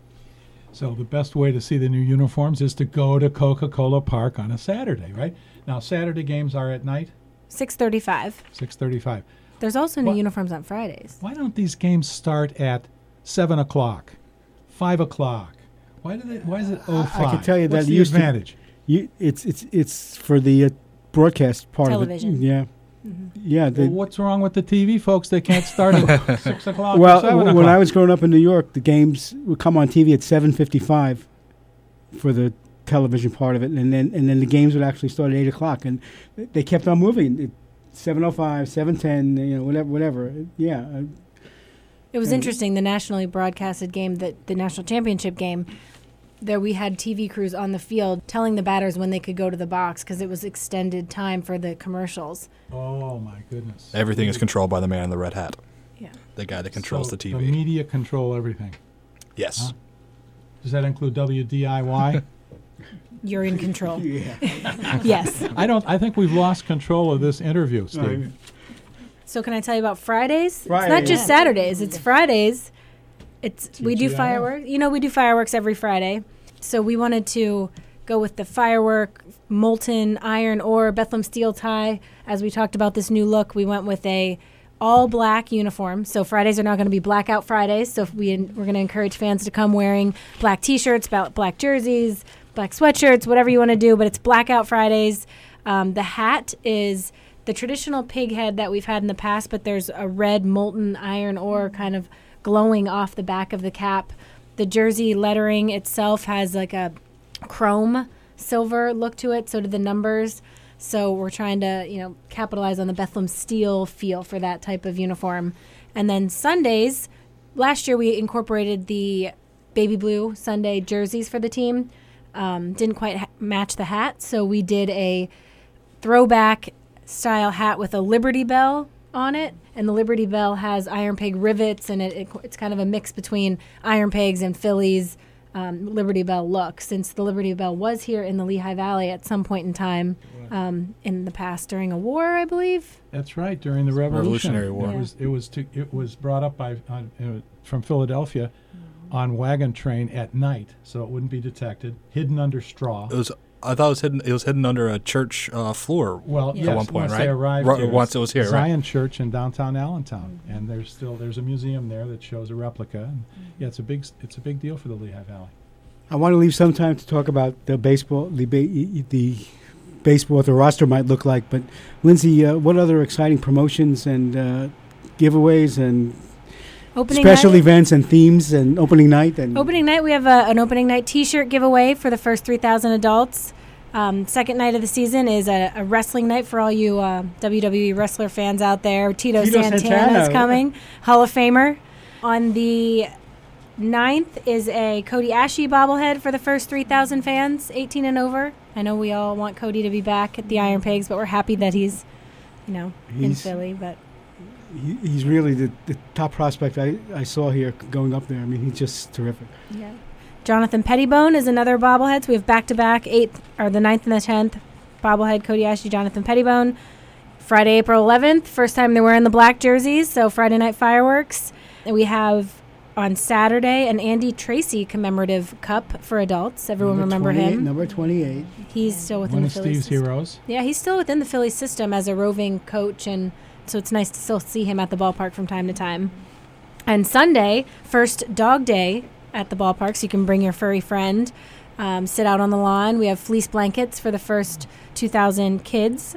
So the best way to see the new uniforms is to go to Coca-Cola Park on a Saturday, right? Now, Saturday games are at night? six thirty-five. six thirty-five. There's also new What? uniforms on Fridays. Why don't these games start at seven o'clock, five o'clock? Why do they? Why is it oh five? I can tell you What's that the used to- advantage? You, it's it's it's for the uh, broadcast part Television. of it. Yeah, Mm-hmm. yeah. They, Well, what's wrong with the T V folks? They can't start at six o'clock well, or seven w- o'clock. when I was growing up in New York, the games would come on T V at seven fifty-five for the television part of it, and then and then the games would actually start at eight o'clock, and they kept on moving. seven oh five, seven ten, you know, whatever, whatever. Yeah. uh, It was And- interesting, the nationally broadcasted game, that the national championship game, there we had T V crews on the field telling the batters when they could go to the box because it was extended time for the commercials. Oh my goodness! Everything is controlled by the man in the red hat. Yeah. The guy that controls So the T The V. media control everything. Yes. Huh? Does that include W D I Y? You're in control. Yeah. Yes. I don't. I think we've lost control of this interview, Steve. So can I tell you about Fridays? It's Friday, not just yeah. Saturdays. It's Fridays. It's we do T G I F. fireworks. You know, we do fireworks every Friday. So we wanted to go with the firework, molten iron ore, Bethlehem steel tie. As we talked about this new look, we went with a all black uniform. So Fridays are now going to be blackout Fridays. So if we, we're going to encourage fans to come wearing black T-shirts, black jerseys, black sweatshirts, whatever you want to do. But it's blackout Fridays. Um, the hat is the traditional pig head that we've had in the past, but there's a red molten iron ore kind of glowing off the back of the cap. The jersey lettering itself has like a chrome silver look to it. So do the numbers. So we're trying to, you know, capitalize on the Bethlehem steel feel for that type of uniform. And then Sundays, last year we incorporated the baby blue Sunday jerseys for the team. Um, didn't quite ha- match the hat, so we did a throwback style hat with a Liberty Bell on it. And the Liberty Bell has Iron Pig rivets, and it, it, it's kind of a mix between Iron Pigs and Phillies. Um, Liberty Bell look, since the Liberty Bell was here in the Lehigh Valley at some point in time um, in the past during a war, I believe. That's right, during the Revolution. Revolutionary War. It Yeah. was it was to, it was brought up by uh, uh, from Philadelphia on wagon train at night, so it wouldn't be detected, hidden under straw. It was. I thought it was hidden. It was hidden under a church uh, floor. Well, Yeah. yes, At one point, once right? they arrived Ru- here, once it was here, right? Zion Church in downtown Allentown, and there's still there's a museum there that shows a replica. And yeah, it's a big it's a big deal for the Lehigh Valley. I want to leave some time to talk about the baseball, the ba- the baseball, what the roster might look like. But Lindsay, uh, what other exciting promotions and uh, giveaways and Opening special night, events and themes and opening night and Opening night, we have a, an opening night T-shirt giveaway for the first three thousand adults. Um, second night of the season is a, a wrestling night for all you uh, W W E wrestler fans out there. Tito, Tito Santana, Santana. is coming, Hall of Famer. On the ninth is a Cody Ashe bobblehead for the first three thousand fans, eighteen and over. I know we all want Cody to be back at the Iron Pigs, but we're happy that he's, you know, in He's- Philly. But he, he's really the, the top prospect I, I saw here going up there. I mean, he's just terrific. yeah. Jonathan Pettibone is another bobblehead. So we have back-to-back eighth or the ninth and the tenth bobblehead. Cody Ashe, Jonathan Pettibone. Friday, April eleventh, first time they're wearing the black jerseys. So Friday night fireworks. And we have on Saturday an Andy Tracy commemorative cup for adults. Everyone Number remember twenty-eight, him? Number twenty-eight. He's still within One the of Phillies Steve's system. heroes. Yeah, he's still within the Phillies system as a roving coach, and so it's nice to still see him at the ballpark from time to time. And Sunday, first dog day at the ballpark, so you can bring your furry friend, um, sit out on the lawn. We have fleece blankets for the first two thousand kids.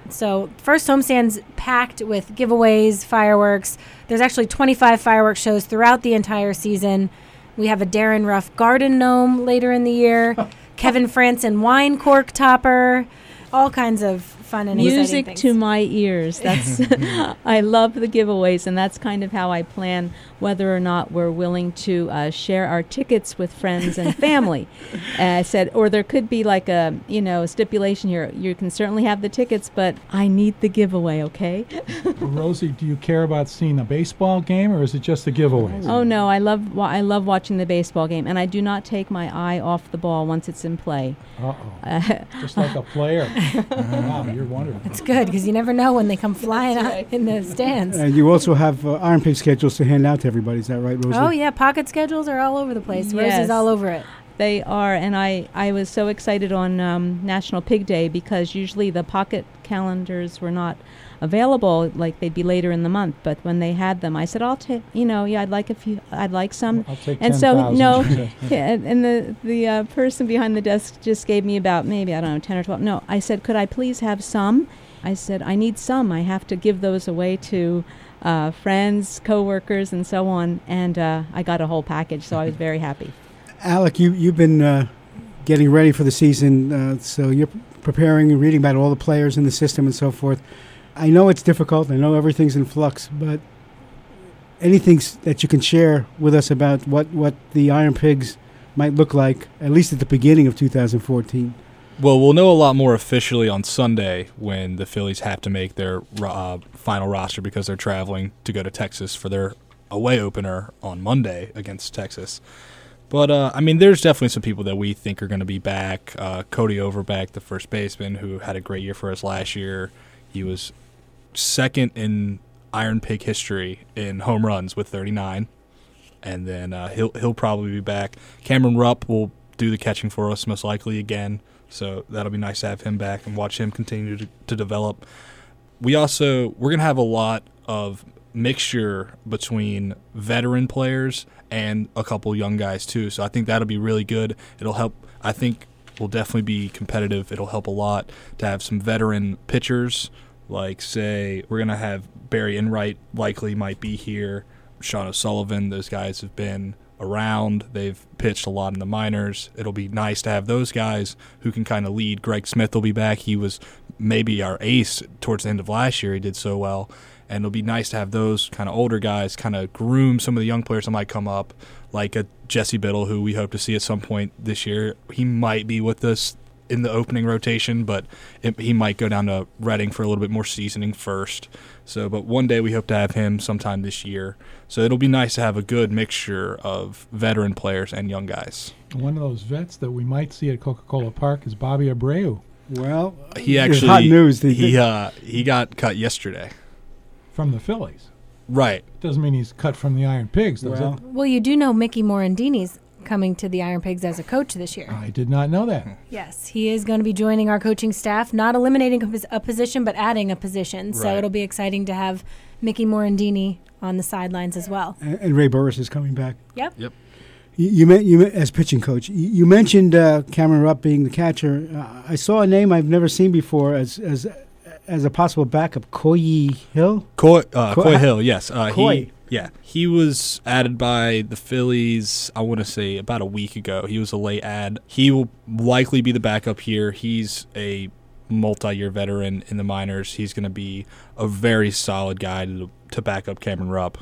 So first homestand's packed with giveaways, fireworks. There's actually twenty-five fireworks shows throughout the entire season. We have a Darren Ruff garden gnome later in the year, Kevin Franson wine cork topper, all kinds of fun and exciting Music things. to my ears. That's I love the giveaways, and that's kind of how I plan whether or not we're willing to uh, share our tickets with friends and family. uh, I said, or there could be like a you know a stipulation here. You can certainly have the tickets, but I need the giveaway. Okay? Rosie, do you care about seeing a baseball game, or is it just the giveaways? Oh no, I love wa- I love watching the baseball game, and I do not take my eye off the ball once it's in play. Uh-oh. Uh, Just like a player. Wow, you're wonderful. It's good because you never know when they come flying out right. in the stands. And you also have uh, Iron Pig schedules to hand out to everybody. Is that right, Rosie? Oh yeah, pocket schedules are all over the place. Yes. Rosie's all over it. They are, and I, I was so excited on um, National Pig Day because usually the pocket calendars were not available, like they'd be later in the month. But when they had them, I said, "I'll take, you know, yeah, I'd like a few, I'd like some." I'll take And ten so thousand. no, she said. yeah, and and the the uh, person behind the desk just gave me about maybe I don't know ten or twelve. No, I said, "Could I please have some?" I said, "I need some. I have to give those away to." Uh, friends, coworkers, and so on, and uh, I got a whole package, so I was very happy. Alec, you, you've been uh, getting ready for the season, uh, so you're preparing and reading about all the players in the system and so forth. I know it's difficult. I know everything's in flux, but anything s- that you can share with us about what, what the Iron Pigs might look like, at least at the beginning of two thousand fourteen? Well, we'll know a lot more officially on Sunday when the Phillies have to make their uh, final roster because they're traveling to go to Texas for their away opener on Monday against Texas. But, uh, I mean, there's definitely some people that we think are going to be back. Uh, Cody Overbeck, the first baseman, who had a great year for us last year. He was second in Iron Pig history in home runs with thirty-nine. And then uh, he'll he'll probably be back. Cameron Rupp will do the catching for us most likely again. So that'll be nice to have him back and watch him continue to, to develop. We also, we're going to have a lot of mixture between veteran players and a couple young guys too. So I think that'll be really good. It'll help. I think we'll definitely be competitive. It'll help a lot to have some veteran pitchers. Like, say, we're going to have Barry Enright likely might be here. Sean O'Sullivan, those guys have been around. They've pitched a lot in the minors. It'll be nice to have those guys who can kind of lead. Greg Smith will be back. He was maybe our ace towards the end of last year. He did so well. And it'll be nice to have those kind of older guys kind of groom some of the young players that might come up, like a Jesse Biddle, who we hope to see at some point this year. He might be with us in the opening rotation, but it, he might go down to Reading for a little bit more seasoning first. So, but one day we hope to have him sometime this year. So it'll be nice to have a good mixture of veteran players and young guys. One of those vets that we might see at Coca-Cola Park is Bobby Abreu. Well, he actually hot news. He uh, he got cut yesterday from the Phillies. Right. Doesn't mean he's cut from the Iron Pigs, does Well, it? Well, you do know Mickey Morandini's coming to the Iron Pigs as a coach this year. I did not know that. Yes, he is going to be joining our coaching staff, not eliminating a pos- a position, but adding a position. So Right. it'll be exciting to have Mickey Morandini on the sidelines as well. and, and Ray Burris is coming back. Yep. Yep. You, you, men- you men- as pitching coach, you, you mentioned uh, Cameron Rupp being the catcher. Uh, I saw a name I've never seen before as as as a possible backup, Coy Hill. Coy, uh, Coy- Coy Hill, yes. Uh, Coy. He, yeah, he was added by the Phillies, I want to say, about a week ago. He was a late add. He will likely be the backup here. He's a multi-year veteran in the minors. He's going to be a very solid guy to, to back up Cameron Rupp.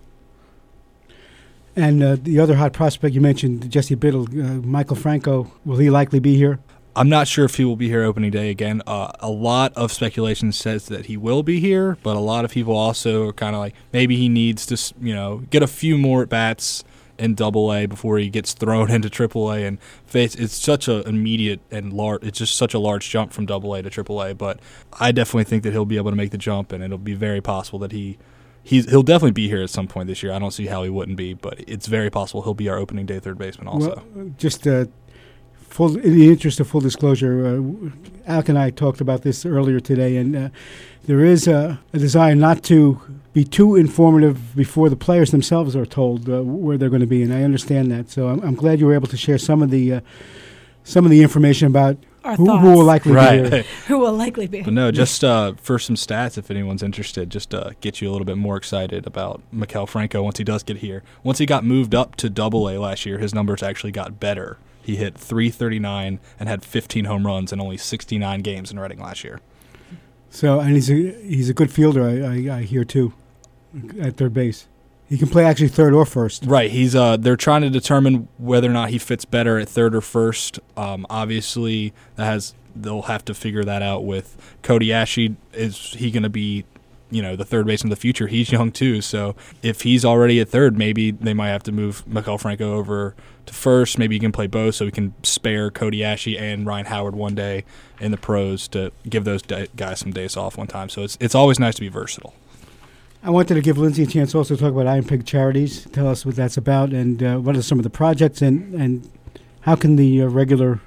And uh, the other hot prospect you mentioned, Jesse Biddle, uh, Michael Franco, will he likely be here? I'm not sure if he will be here opening day again. Uh, a lot of speculation says that he will be here, but a lot of people also are kind of like maybe he needs to, you know, get a few more at bats in Double A before he gets thrown into Triple A and face. It's such an immediate and large. It's just such a large jump from Double A to Triple A. But I definitely think that he'll be able to make the jump, and it'll be very possible that he. He's, he'll definitely be here at some point this year. I don't see how he wouldn't be, but it's very possible he'll be our opening day third baseman also. Well, just uh, full, in the interest of full disclosure, uh, Alec and I talked about this earlier today, and uh, there is a, a desire not to be too informative before the players themselves are told uh, where they're going to be, and I understand that. So I'm, I'm glad you were able to share some of the uh, some of the information about Our who, thoughts. who will likely Right. be here. Who will likely be. But no, just uh, for some stats, if anyone's interested, just uh, get you a little bit more excited about Maikel Franco once he does get here. Once he got moved up to Double A last year, his numbers actually got better. He hit three thirty-nine and had fifteen home runs in only sixty-nine games in Reading last year. So, and he's a he's a good fielder, I, I, I hear too, at third base. He can play actually third or first. Right. He's uh they're trying to determine whether or not he fits better at third or first. Um, obviously that has they'll have to figure that out with Cody Ashe. Is he going to be, you know, the third baseman of the future? He's young too, so if he's already at third, maybe they might have to move Maikel Franco over to first. Maybe he can play both, so we can spare Cody Ashe and Ryan Howard one day in the pros to give those da- guys some days off one time. So it's it's always nice to be versatile. I wanted to give Lindsay a chance also to talk about Iron Pig Charities. Tell us what that's about and uh, what are some of the projects and, and how can the uh, regular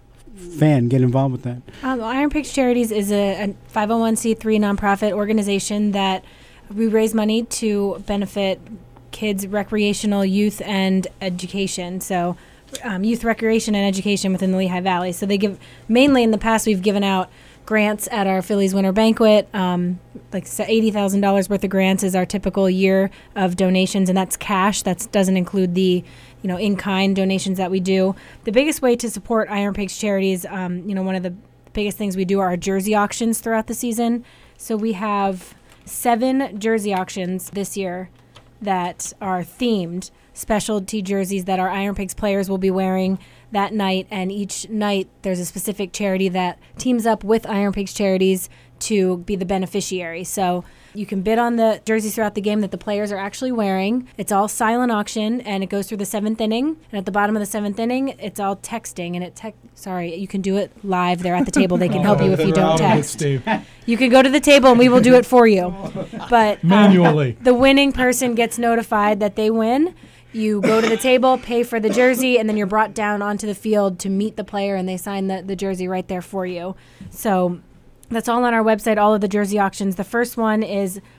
fan get involved with that? Um, Iron Pigs Charities is a, a five oh one c three nonprofit organization that we raise money to benefit kids' recreational youth and education. So um, youth recreation and education within the Lehigh Valley. So they give, mainly in the past we've given out grants at our Phillies Winter Banquet. Um, like eighty thousand dollars worth of grants is our typical year of donations, and that's cash. That doesn't include the, you know, in-kind donations that we do. The biggest way to support Iron Pigs Charities, um, you know, one of the biggest things we do are our jersey auctions throughout the season. So we have seven jersey auctions this year that are themed specialty jerseys that our Iron Pigs players will be wearing that night, and each night there's a specific charity that teams up with Iron Pigs Charities to be the beneficiary. So you can bid on the jerseys throughout the game that the players are actually wearing. It's all silent auction, and it goes through the seventh inning. And at the bottom of the seventh inning, it's all texting. And it tech. Sorry, you can do it live there at the table. They can help you if you don't text. You can go to the table, and we will do it for you. But um, Manually. the winning person gets notified that they win. You go to the table, pay for the jersey, and then you're brought down onto the field to meet the player, and they sign the, the jersey right there for you. So that's all on our website, all of the jersey auctions. The first one is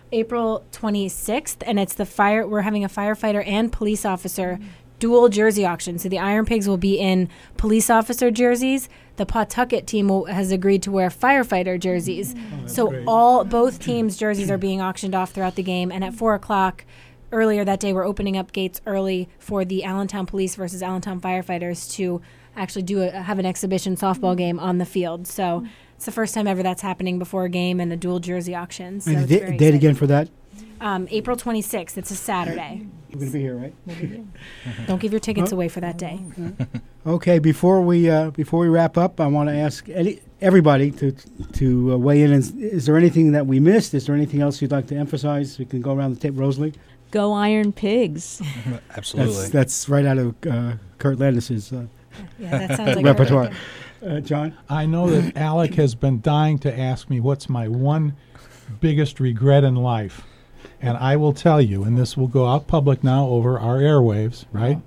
April twenty-sixth, and it's the fire. We're having a firefighter and police officer dual jersey auction. So the Iron Pigs will be in police officer jerseys. The Pawtucket team will, has agreed to wear firefighter jerseys. Oh, so great. all both teams' jerseys are being auctioned off throughout the game. And at four o'clock earlier that day, we're opening up gates early for the Allentown Police versus Allentown Firefighters to actually do a, have an exhibition softball game on the field. So it's the first time ever that's happening before a game and a dual jersey auction. So And it's the very da- date again exciting. for that? Um, April twenty-sixth. It's a Saturday. You're going to be here, right? Don't give your tickets Oh. away for that day. Okay, before we uh, before we wrap up, I want to ask any, everybody to to uh, weigh in. Is, is there anything that we missed? Is there anything else you'd like to emphasize? We can go around the tape. Rosalie? Go Iron Pigs. Absolutely. That's, that's right out of uh, Kurt Landis's uh, Yeah, that sounds like repertoire. Uh, John? I know that Alec has been dying to ask me what's my one biggest regret in life. And I will tell you, and this will go out public now over our airwaves, right?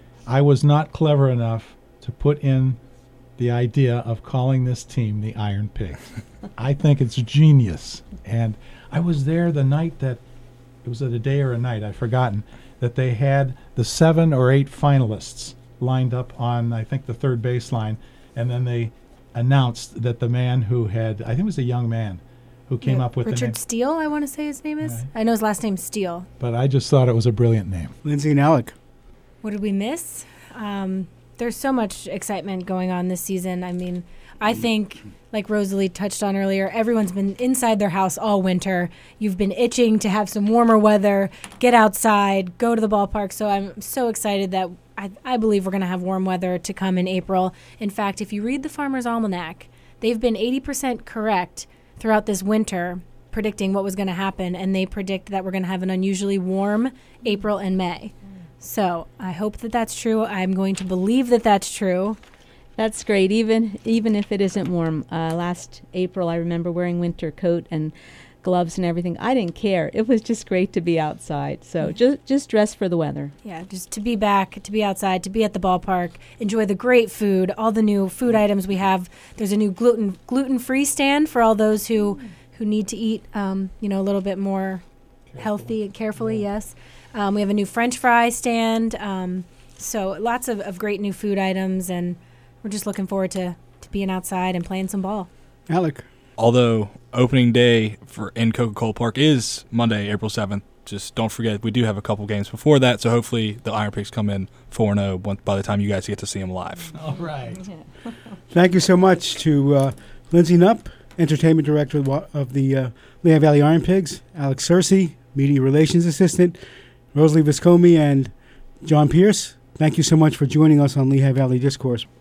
I was not clever enough to put in the idea of calling this team the Iron Pigs. I think it's genius. And I was there the night that, it was a day or a night, I've forgotten, that they had the seven or eight finalists lined up on, I think, the third baseline. And then they announced that the man who had, I think it was a young man, who came Yeah, up with the Richard name. Steele, I want to say his name is. Right. I know his last name's Steele. But I just thought it was a brilliant name. Lindsay and Alec. What did we miss? Um, there's so much excitement going on this season. I mean, I think, like Rosalie touched on earlier, everyone's been inside their house all winter. You've been itching to have some warmer weather, get outside, go to the ballpark. So I'm so excited that I, I believe we're going to have warm weather to come in April. In fact, if you read the Farmer's Almanac, they've been eighty percent correct throughout this winter predicting what was going to happen, and they predict that we're going to have an unusually warm April and May. So I hope that that's true. I'm going to believe that that's true. That's great, even even if it isn't warm. Uh, last April, I remember wearing winter coat and gloves and everything. I didn't care. It was just great to be outside. So just just dress for the weather. Yeah, just to be back, to be outside, to be at the ballpark, enjoy the great food, all the new food items we have. There's a new gluten gluten-free stand for all those who who need to eat, um, you know, a little bit more healthy and carefully. Yes, um, we have a new French fry stand. Um, so lots of, of great new food items, and we're just looking forward to to being outside and playing some ball. Alec? Although opening day for in Coca-Cola Park is Monday, April seventh, just don't forget we do have a couple games before that, so hopefully the Iron Pigs come in four and oh by the time you guys get to see them live. All right. Thank you so much to uh, Lindsay Knupp, Entertainment Director of wa- of the uh, Lehigh Valley Iron Pigs, Alex Searcy, Media Relations Assistant, Rosalie Viscomi, and John Pierce. Thank you so much for joining us on Lehigh Valley Discourse.